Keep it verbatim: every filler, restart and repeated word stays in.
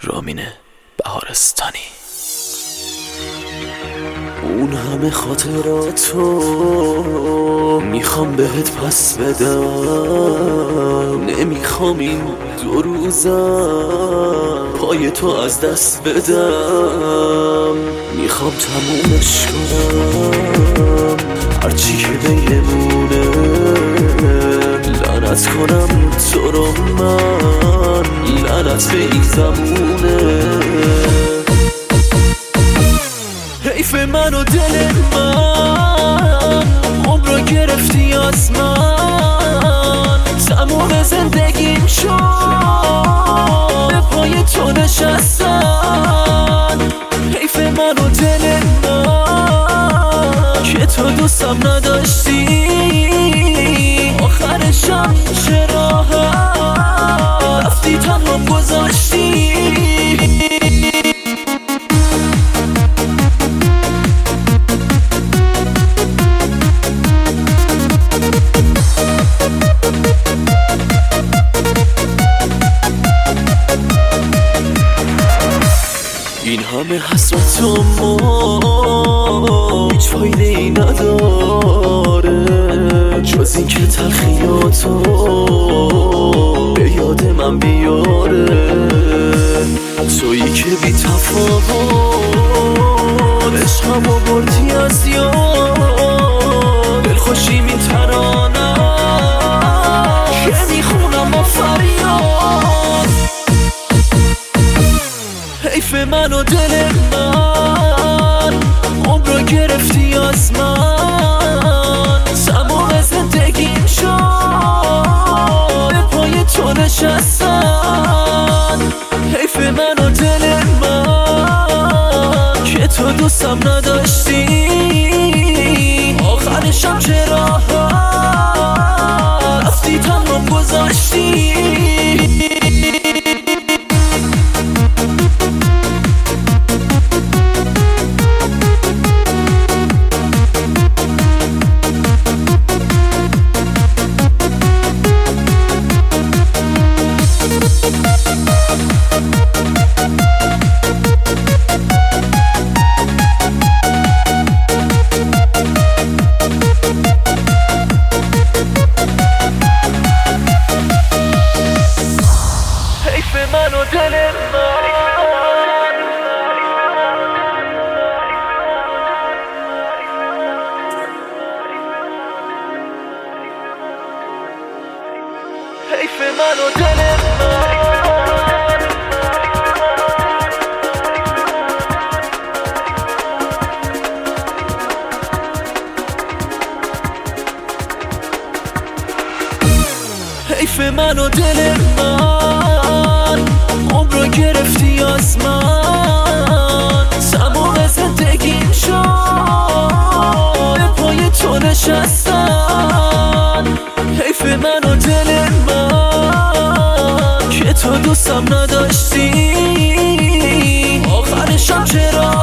رامین بهارستانی. اون همه خاطراتو میخوام بهت پس بدم، نمیخوام این دو روزم پای تو از دست بدم. میخوام تمومش کنم هرچی که بمونه، لعنت کنم تو رو من، لعنت به این زمونه. حیف من و دل من، عمرو گرفتی از من، تموم زندگیم شد به پای تو نشستن. حیف من و دل من که تو دوستم نداشتی، آخرشم چرا رفتی تنهام گذاشتی. این همه حسرت و ما هیچ فایده ای نداره، جز این که تلخیاتو به یاد من بیاره. تویی که بی تفاوت عشقمو بردی از یاد، دلخوشیم این ترانه که میخونم با فریاد. حیف من و دل من، عمرو گرفتی از من، تمام زندگیم شد به پای تو نشستن. حیف من و دل من که تو دوستم نداشتی، آخرشم چرا رفتی تنهام گذاشتی. من و دل من، حیف من و دل من، حیف من و دل من، عمرو گرفتی از من، تمام زندگیم شد به پای تو نشستن. حیف من و دل من که تو دوستم نداشتی، آخرشم چرا